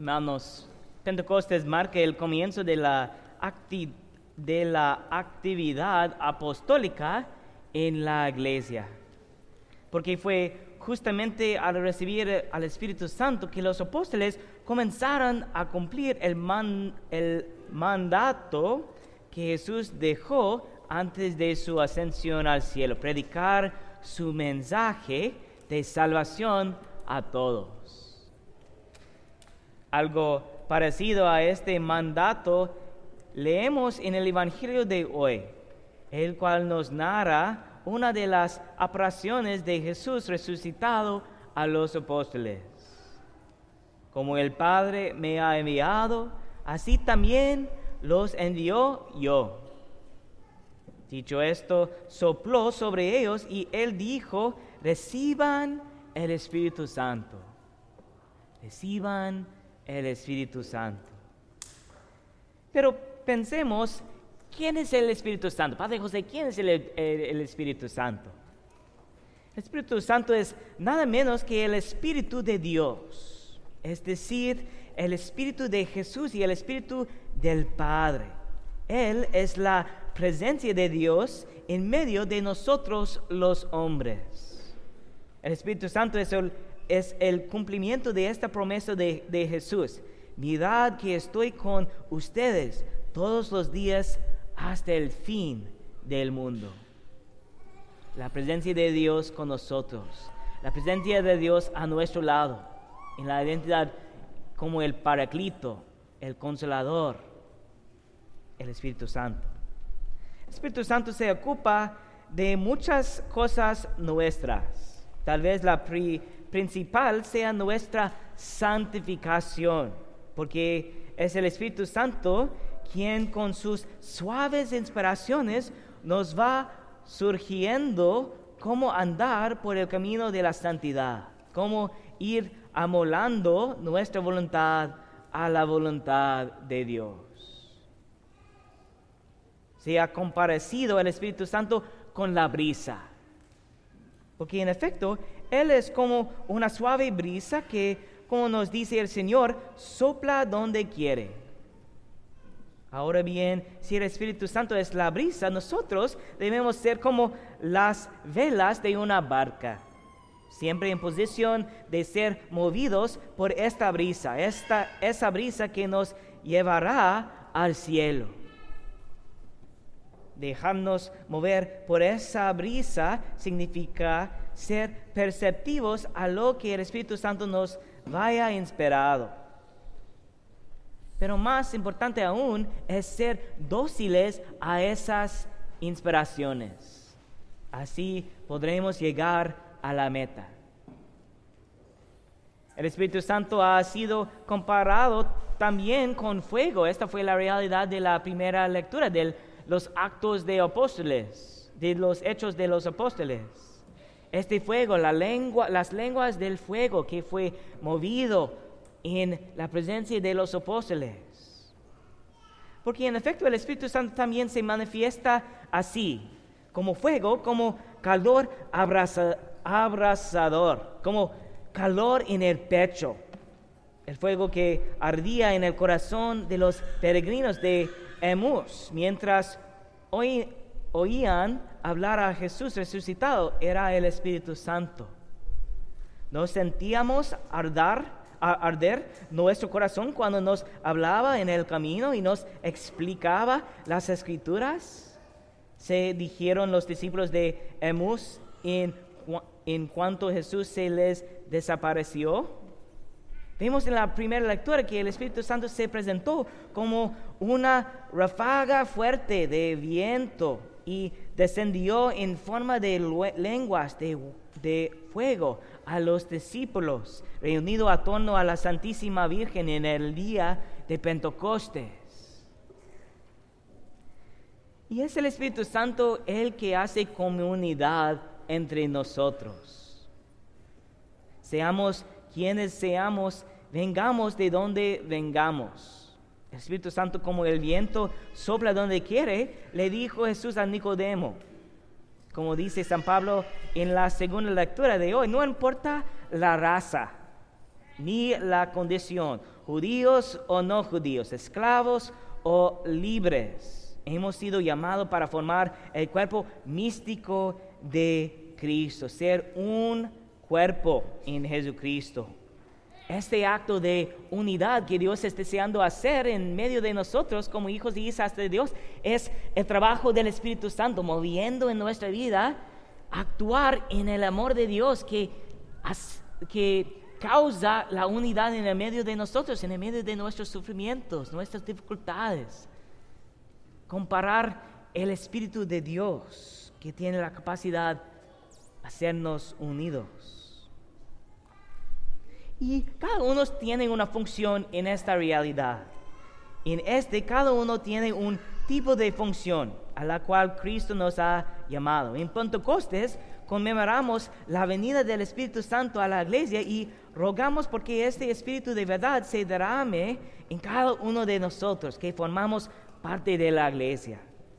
Hermanos, Pentecostés marca el comienzo de la actividad apostólica en la iglesia, porque fue justamente al recibir al Espíritu Santo que los apóstoles comenzaron a cumplir el mandato que Jesús dejó antes de su ascensión al cielo, predicar su mensaje de salvación a todos. Algo parecido a este mandato leemos en el Evangelio de hoy, el cual nos narra una de las apariciones de Jesús resucitado a los apóstoles. Como el Padre me ha enviado, así también los envió yo. Dicho esto, sopló sobre ellos y él dijo: reciban el Espíritu Santo. Reciban el Espíritu Santo. Pero pensemos, ¿quién es el Espíritu Santo? Padre José, ¿quién es el Espíritu Santo? El Espíritu Santo es nada menos que el Espíritu de Dios, es decir, el Espíritu de Jesús y el Espíritu del Padre. Él es la presencia de Dios en medio de nosotros los hombres. El Espíritu Santo es el cumplimiento de esta promesa de Jesús. Mirad que estoy con ustedes todos los días hasta el fin del mundo. La presencia de Dios con nosotros, la presencia de Dios a nuestro lado, en la identidad como el Paraclito, el Consolador, el Espíritu Santo. El Espíritu Santo se ocupa de muchas cosas nuestras. Tal vez la principal sea nuestra santificación, porque es el Espíritu Santo quien con sus suaves inspiraciones nos va surgiendo cómo andar por el camino de la santidad, cómo ir amolando nuestra voluntad a la voluntad de Dios. Se ha comparecido el Espíritu Santo con la brisa, porque en efecto, Él es como una suave brisa que, como nos dice el Señor, sopla donde quiere. Ahora bien, si el Espíritu Santo es la brisa, nosotros debemos ser como las velas de una barca, siempre en posición de ser movidos por esta brisa, esa brisa que nos llevará al cielo. Dejarnos mover por esa brisa significa ser perceptivos a lo que el Espíritu Santo nos vaya inspirado. Pero más importante aún es ser dóciles a esas inspiraciones. Así podremos llegar a la meta. El Espíritu Santo ha sido comparado también con fuego. Esta fue la realidad de la primera lectura de los Actos de Apóstoles, de los Hechos de los Apóstoles. Este fuego, las lenguas del fuego que fue movido en la presencia de los apóstoles. Porque en efecto el Espíritu Santo también se manifiesta así, como fuego, como calor abrasador, como calor en el pecho. El fuego que ardía en el corazón de los peregrinos de Emmaús mientras oían hablar a Jesús resucitado era el Espíritu Santo. ¿No sentíamos arder nuestro corazón cuando nos hablaba en el camino y nos explicaba las Escrituras? Se dijeron los discípulos de Emmaús en cuanto Jesús se les desapareció. Vimos en la primera lectura que el Espíritu Santo se presentó como una ráfaga fuerte de viento y descendió en forma de lenguas de fuego a los discípulos reunidos a torno a la Santísima Virgen en el día de Pentecostés. Y es el Espíritu Santo el que hace comunidad entre nosotros. Seamos quienes seamos, vengamos de donde vengamos. El Espíritu Santo, como el viento, sopla donde quiere, le dijo Jesús a Nicodemo. Como dice San Pablo en la segunda lectura de hoy, no importa la raza, ni la condición, judíos o no judíos, esclavos o libres. Hemos sido llamados para formar el cuerpo místico de Cristo, ser un cuerpo en Jesucristo. Este acto de unidad que Dios está deseando hacer en medio de nosotros como hijos y hijas de Dios es el trabajo del Espíritu Santo, moviendo en nuestra vida, actuar en el amor de Dios que causa la unidad en el medio de nosotros, en el medio de nuestros sufrimientos, nuestras dificultades. Comparar el Espíritu de Dios que tiene la capacidad de hacernos unidos. Y cada uno tiene una función en esta realidad. Cada uno tiene un tipo de función a la cual Cristo nos ha llamado. En Pentecostés conmemoramos la venida del Espíritu Santo a la iglesia y rogamos porque este Espíritu de verdad se derrame en cada uno de nosotros que formamos parte de la iglesia.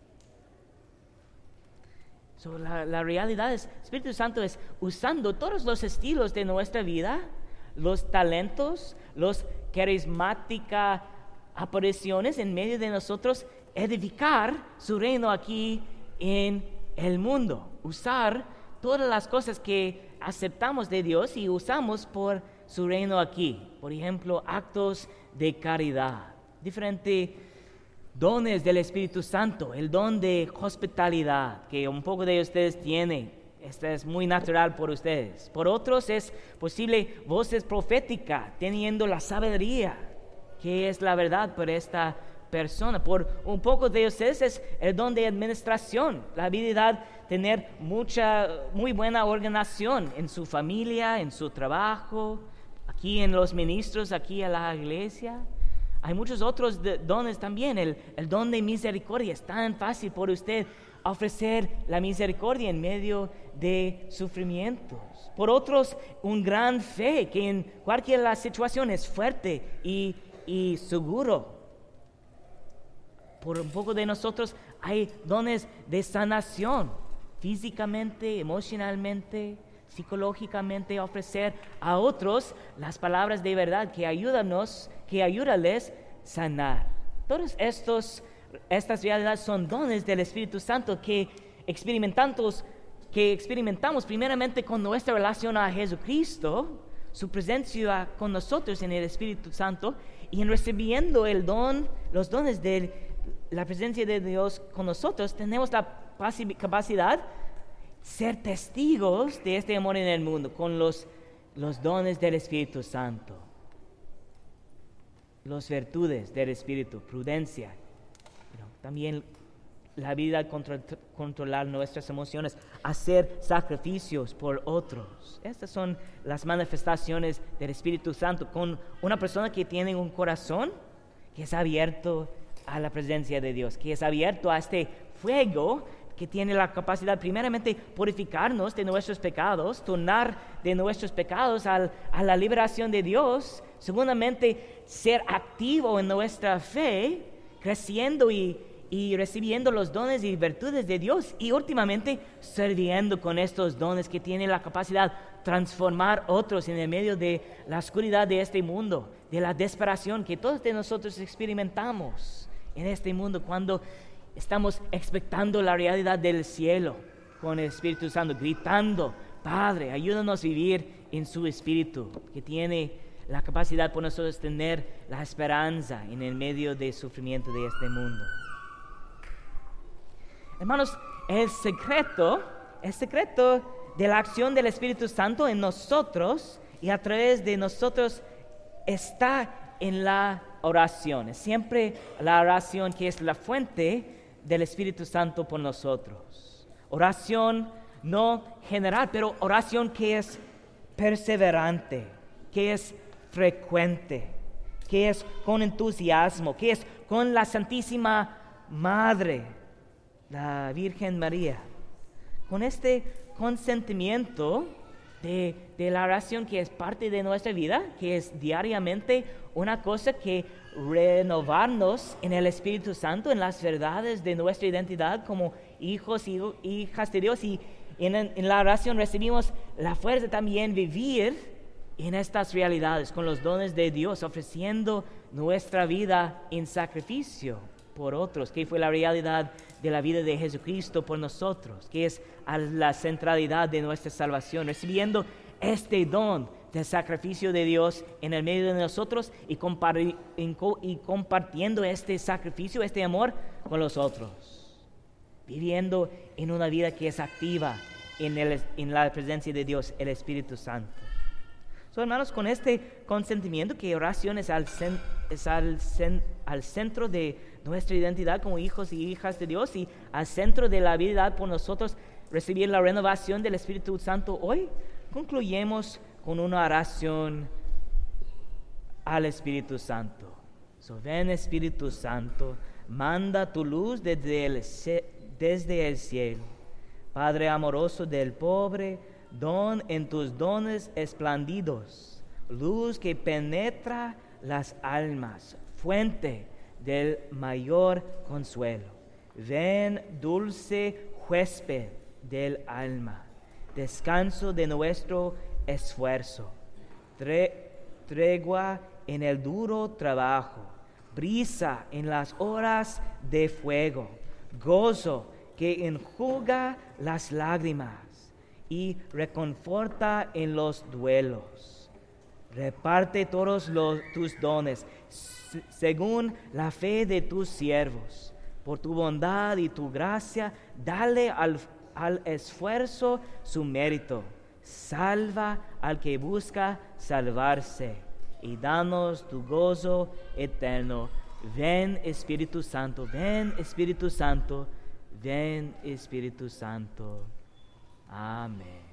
La realidad es, el Espíritu Santo es usando todos los estilos de nuestra vida, los talentos, las carismáticas apariciones en medio de nosotros, edificar su reino aquí en el mundo. Usar todas las cosas que aceptamos de Dios y usamos por su reino aquí. Por ejemplo, actos de caridad, diferentes dones del Espíritu Santo, el don de hospitalidad, que un poco de ustedes tienen. Esta es muy natural por ustedes. Por otros es posible voces proféticas, teniendo la sabiduría, que es la verdad por esta persona. Por un poco de ustedes es el don de administración, la habilidad de tener muy buena organización en su familia, en su trabajo, aquí en los ministros, aquí en la iglesia. Hay muchos otros dones también. El don de misericordia es tan fácil por usted ofrecer la misericordia en medio de sufrimientos. Por otros, un gran fe que en cualquier situación es fuerte y seguro. Por un poco de nosotros hay dones de sanación, físicamente, emocionalmente, psicológicamente, ofrecer a otros las palabras de verdad que ayúdales a sanar. Todos estas realidades son dones del Espíritu Santo que experimentamos primeramente con nuestra relación a Jesucristo, su presencia con nosotros en el Espíritu Santo, y en recibiendo los dones de la presencia de Dios con nosotros, tenemos la capacidad de ser testigos de este amor en el mundo con los dones del Espíritu Santo, las virtudes del Espíritu, prudencia, también la habilidad de controlar nuestras emociones, hacer sacrificios por otros. Estas son las manifestaciones del Espíritu Santo con una persona que tiene un corazón que es abierto a la presencia de Dios, que es abierto a este fuego que tiene la capacidad primeramente purificarnos de nuestros pecados, tornar de nuestros pecados a la liberación de Dios, segundamente ser activo en nuestra fe, creciendo y recibiendo los dones y virtudes de Dios, y últimamente sirviendo con estos dones que tienen la capacidad de transformar otros en el medio de la oscuridad de este mundo, de la desesperación que todos de nosotros experimentamos en este mundo cuando estamos expectando la realidad del cielo con el Espíritu Santo, gritando: Padre, ayúdanos a vivir en su Espíritu, que tiene la capacidad por nosotros tener la esperanza en el medio del sufrimiento de este mundo. Hermanos, el secreto de la acción del Espíritu Santo en nosotros y a través de nosotros está en la oración. Es siempre la oración que es la fuente del Espíritu Santo por nosotros. Oración no general, pero oración que es perseverante, que es frecuente, que es con entusiasmo, que es con la Santísima Madre, la Virgen María, con este consentimiento de la oración que es parte de nuestra vida, que es diariamente una cosa que renovarnos en el Espíritu Santo, en las verdades de nuestra identidad como hijos y hijas de Dios, y en la oración recibimos la fuerza también vivir en estas realidades, con los dones de Dios, ofreciendo nuestra vida en sacrificio por otros, que fue la realidad de la vida de Jesucristo por nosotros, que es a la centralidad de nuestra salvación, recibiendo este don del sacrificio de Dios en el medio de nosotros y compartiendo este sacrificio, este amor con los otros, viviendo en una vida que es activa en la presencia de Dios, el Espíritu Santo. Hermanos, con este consentimiento que oración es al centro de nuestra identidad como hijos y hijas de Dios y al centro de la habilidad por nosotros recibir la renovación del Espíritu Santo hoy, concluyemos con una oración al Espíritu Santo. Ven, Espíritu Santo, manda tu luz desde el cielo. Padre amoroso del pobre, don en tus dones espléndidos, luz que penetra las almas, fuente del mayor consuelo. Ven, dulce huésped del alma, descanso de nuestro esfuerzo, tregua en el duro trabajo, brisa en las horas de fuego, gozo que enjuga las lágrimas y reconforta en los duelos. Reparte todos tus dones según la fe de tus siervos. Por tu bondad y tu gracia, dale al esfuerzo su mérito. Salva al que busca salvarse y danos tu gozo eterno. Ven, Espíritu Santo, ven, Espíritu Santo, ven, Espíritu Santo. Amén.